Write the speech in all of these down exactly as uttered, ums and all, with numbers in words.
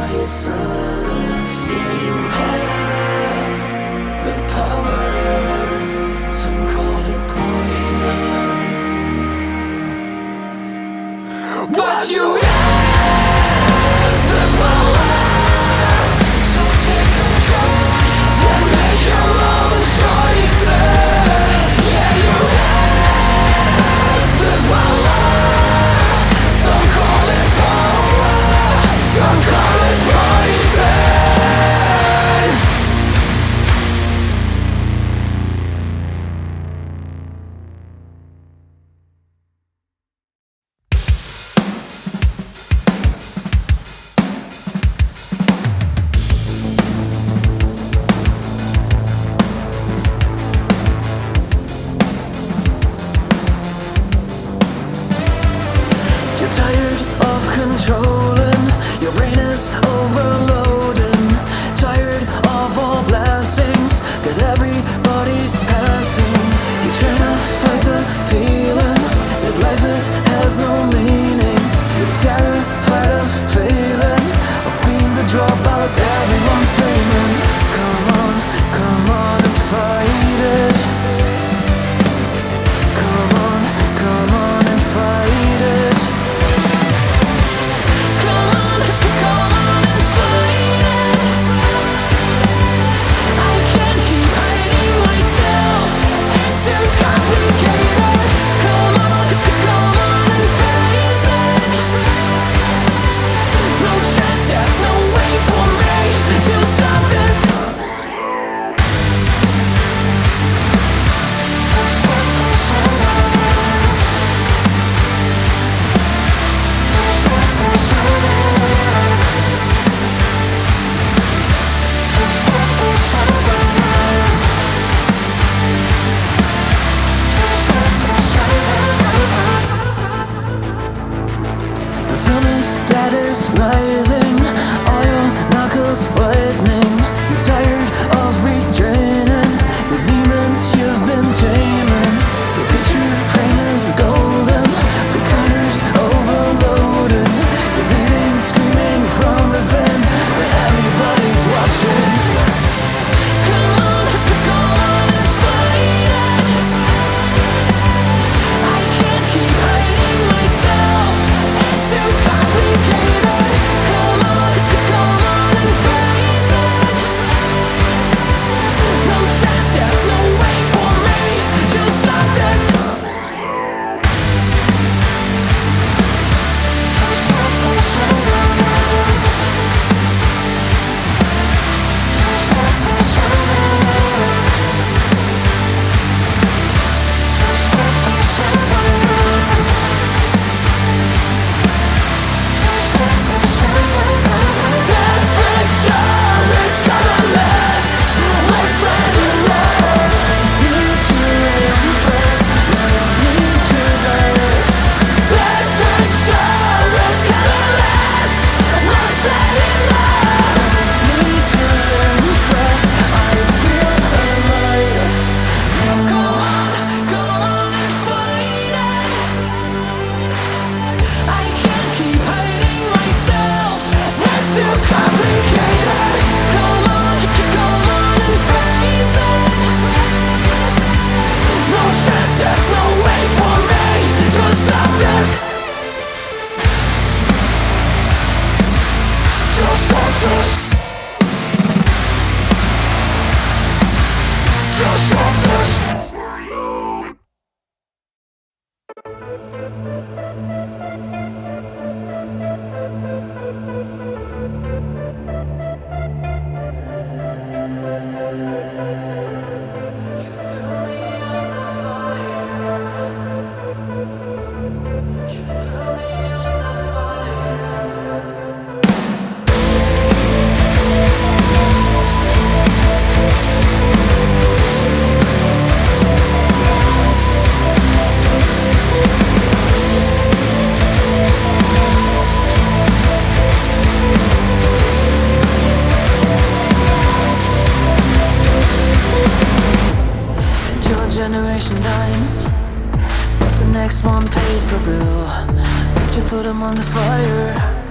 next one pays the bill. Put your thought I'm on the fire.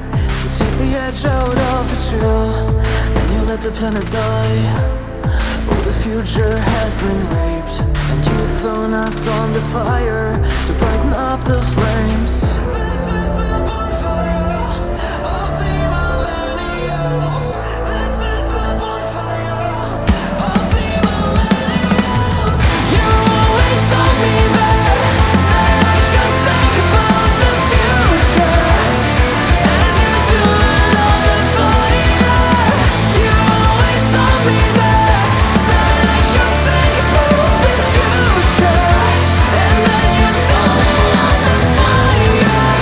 take the edge out of the chill, and you let the planet die. Oh, the future has been raped, and you've thrown us on the fire to brighten up the flames. This is the bonfire of the millennials. This is the bonfire of the millennials. You always told me that, that I should think about the future as you threw it on the fire. You always told me that, that I should think about the future, and then you threw it on the fire.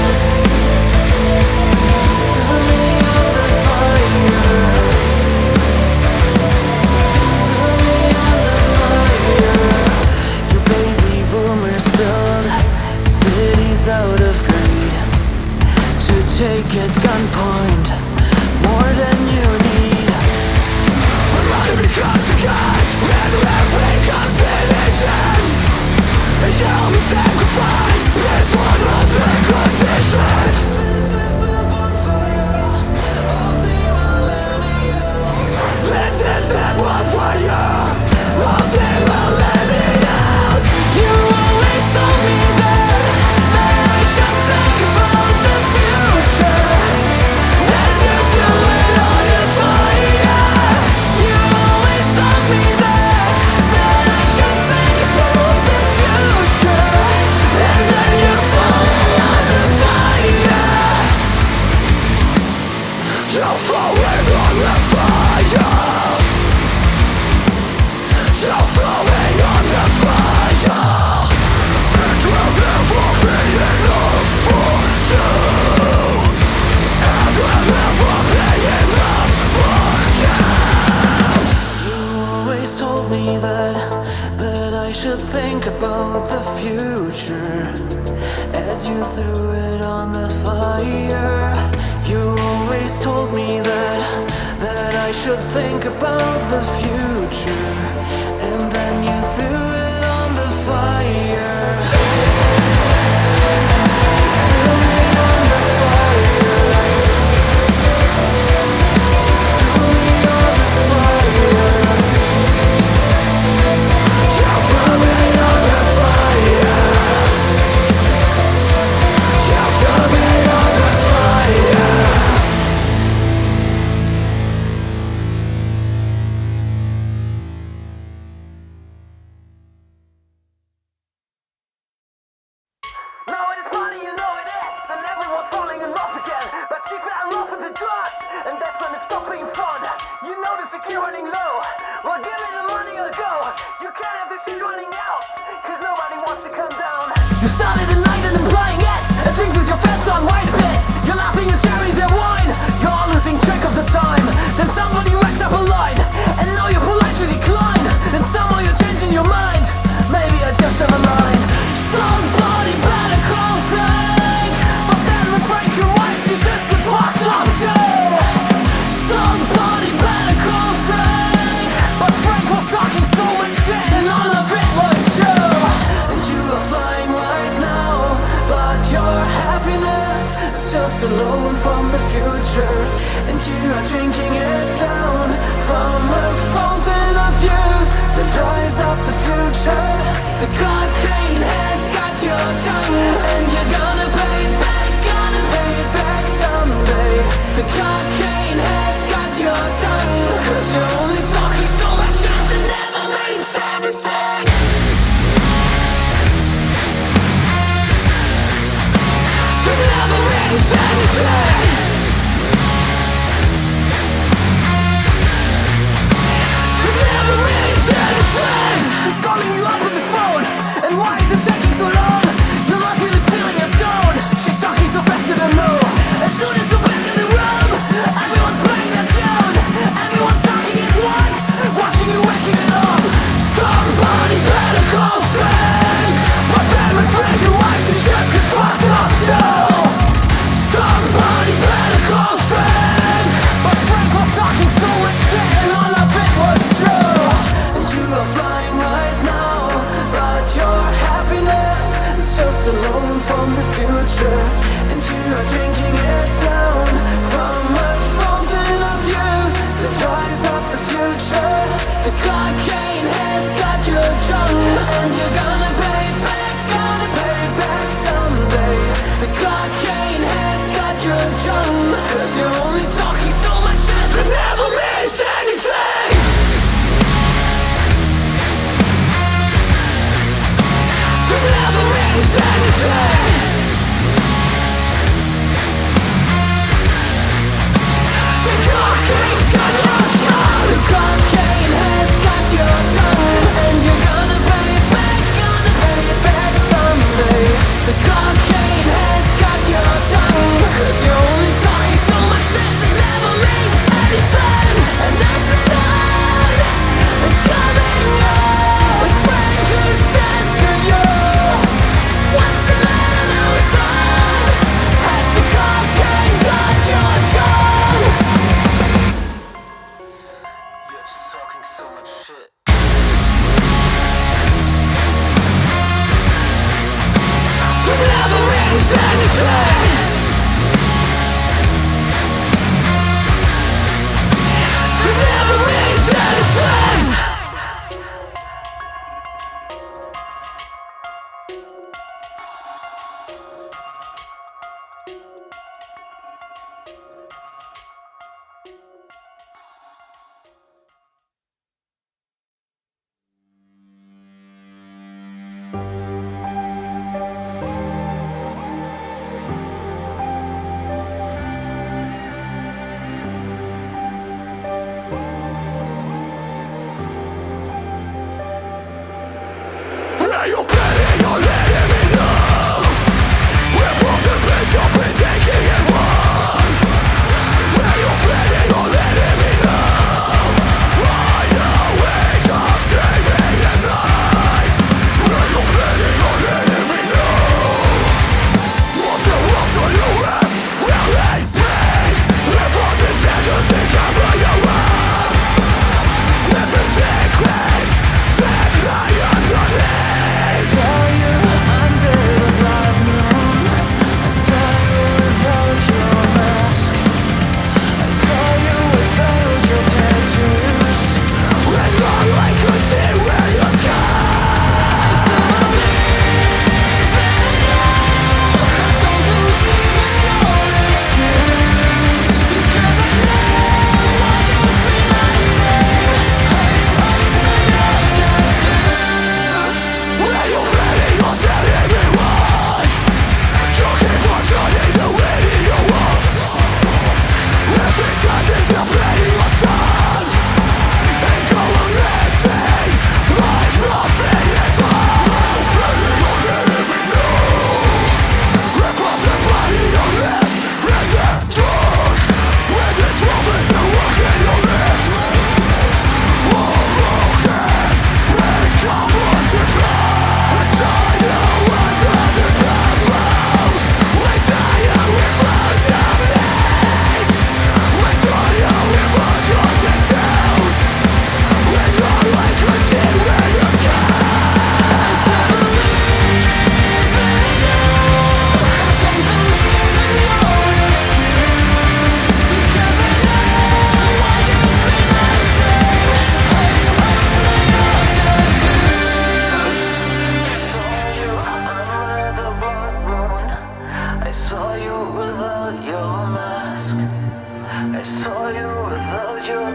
Threw me on the fire. Threw me on the fire. You baby boomers build cities out of greed to take at gunpoint more than you need. Money becomes a god, and every becomes religion. Human sacrifice is one of the conditions. This is the bonfire of the millennials. This is the bonfire of the millennials. You always told me that, that I should think about the future as you threw it on the fire. You always told me that, that I should think about the future, and then you threw it on the fire. You throw it on the fire. You throw it on the fire. It will never be enough for you. It will never be enough for you. You always told me that, that I should think about the future as you threw it on the fire. You always told me that, that I should think about the future, and then you threw it on the fire. Threw me on the fire. Threw me on the fire. You threw me on the fire. You threw me on the fire. Now it is money, you know it is, and everyone's falling in love again. But she fell in love with the drugs, and that's when it stopped being fun. You know the secure running low. Well, give me the money or go. You can't have this shit running out, cause nobody wants to come down. You started the night and implying it, and drink with your friends on white pit. You're laughing and sharing their wine. You're all losing track of the time. Then somebody racks up a line, and now you politely decline. And somehow you're changing your mind. Maybe I just have a line. Somebody better call Frank, but then the Frank your wife you just get fucked up too. Somebody better call Frank, but Frank was talking so much shit, and all of it was true. And you are flying right now, but your happiness is just a loan from the future. And you are drinking it down from a fountain of youth that dries up the future. The cocaine has got your tongue, and you're gonna pay it back, gonna pay it back someday. The cocaine has got your tongue, cause you're only talking so much shit that never means anything. That never means anything. That never means anything. She's calling you up on the phone, and why is it taking so long? You're not really feeling your tone. She's talking so fast you don't know. As soon as you're back in the room, everyone's playing their tune. Everyone's talking at once, watching you waking it up. Somebody better call Frank, but then with Frank your wife you just get fucked up too. Somebody better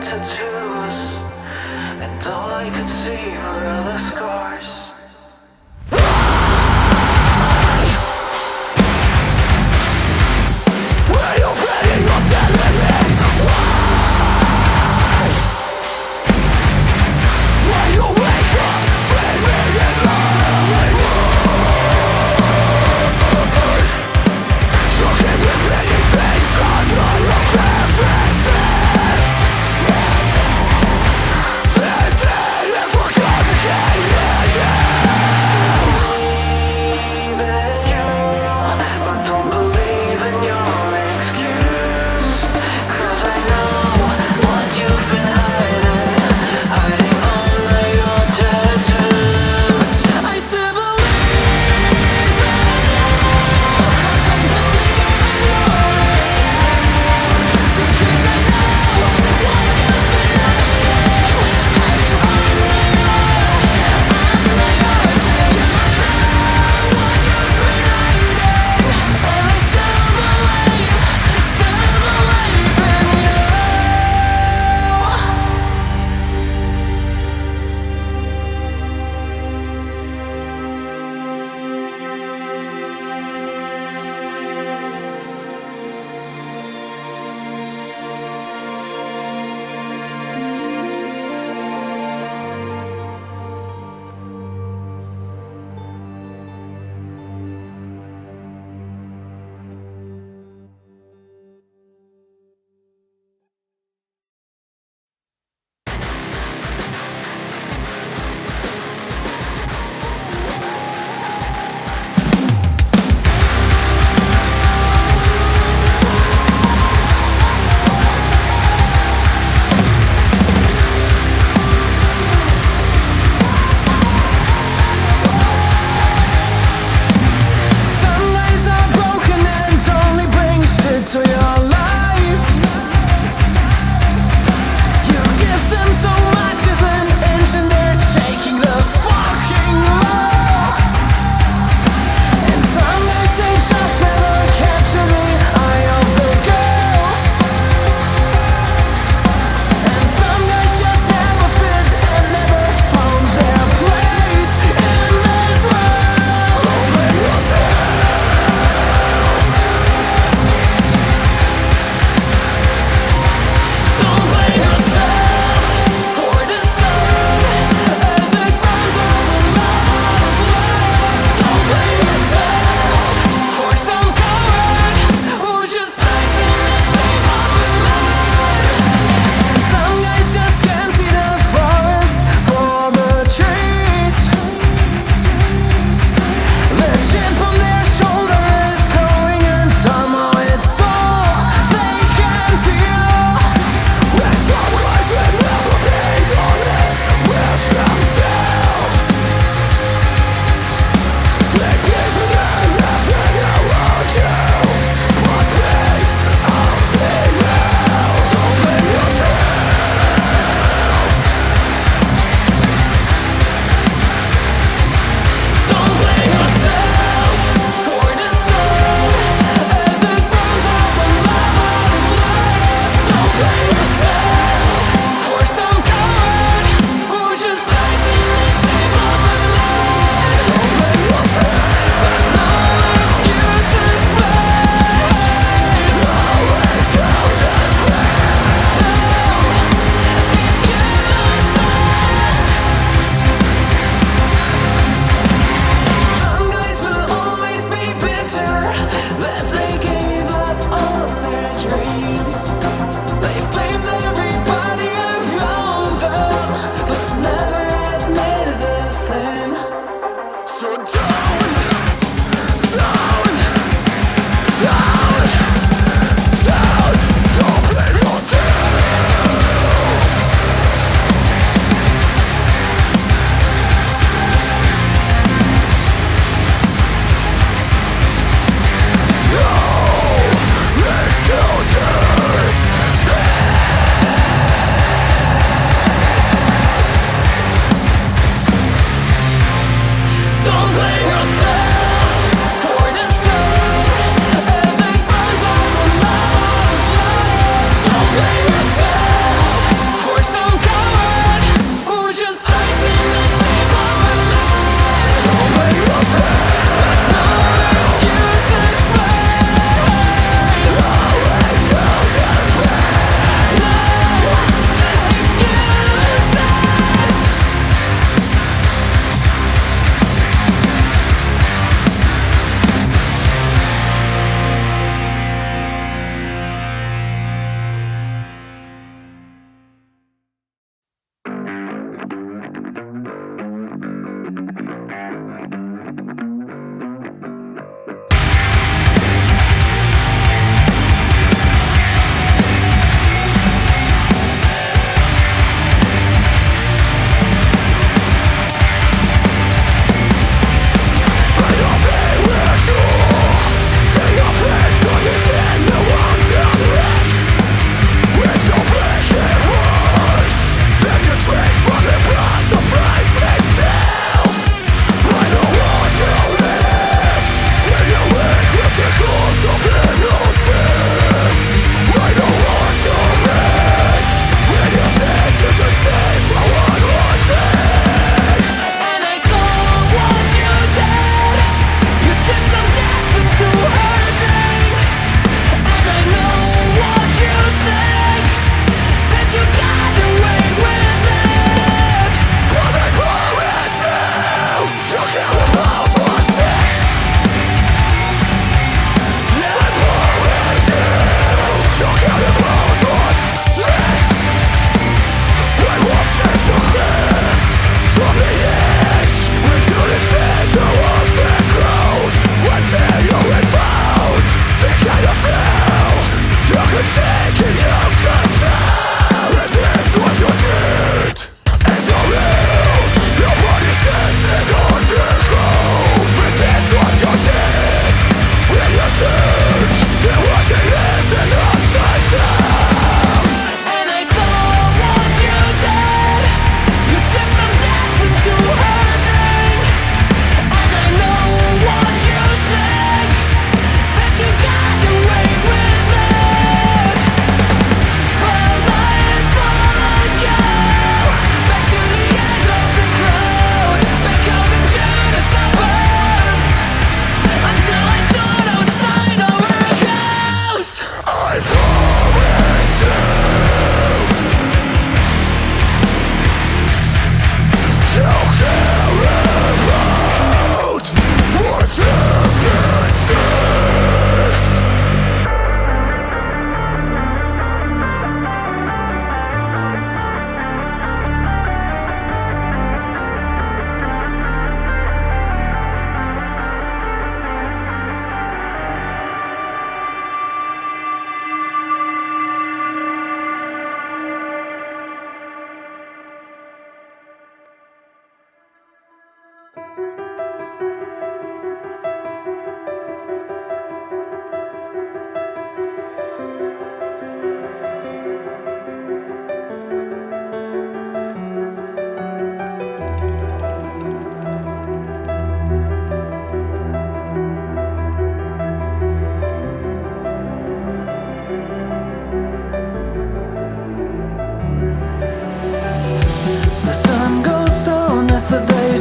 tattoos, and all I could see were the scars. Forgot the game.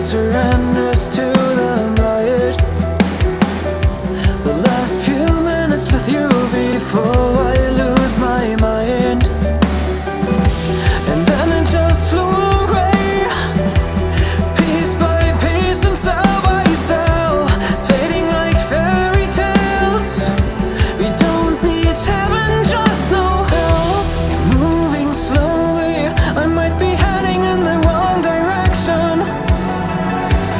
surrenders to the night. The last few minutes with you before I lose my mind, and then it just flew away, piece by piece and cell by cell, fading like fairy tales. We don't need heaven, just no hell. You're moving slowly, I might be heading in the wrong direction.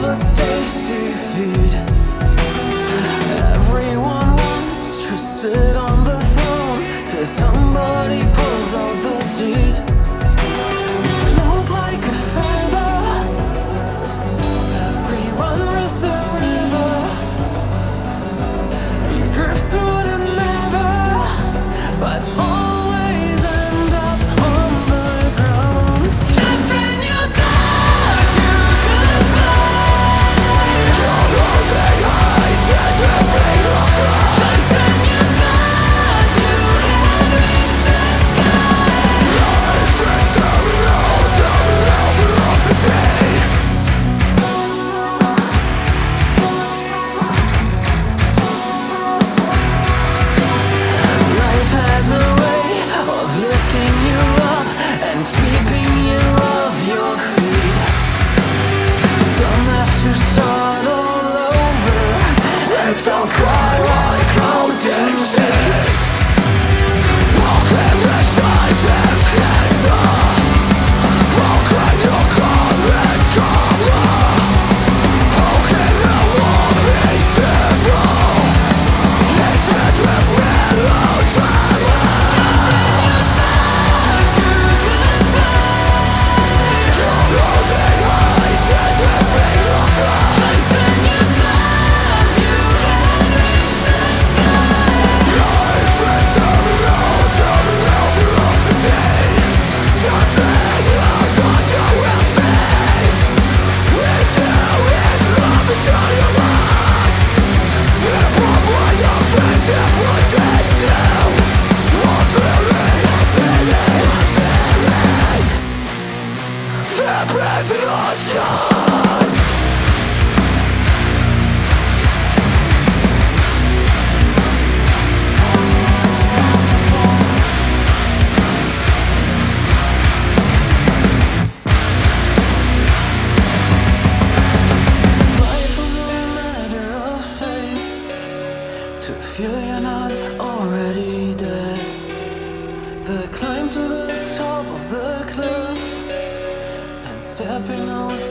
was tasty feed. Everyone wants to sit on the throne till somebody pulls out the seat. You float like a feather, we run with the river. You drift through the never, but always end up on the ground. Just when you thought you could fly, losing height and just being lost. Just when you thought you had reached the sky, life and terminal, terminal velocity. Life has a way of lifting you up and sweeping you off your feet. Some have to start all over, and some cry while counting sheep. Walking the side as cancer, walking your corporate cover. How can the war be civil? Hatred with melodrama. Losing height and just being lost. Just when you thought you had reached the sky, life and terminal, terminal velocity. Dancing clouds on your will face. Until it lost into your mind. The bomb where your friends have put it down was really a feeling, a feeling. The prison was shut. Life was a matter of faith, to feel you're not already dead. The climb to the top of the cliff and stepping out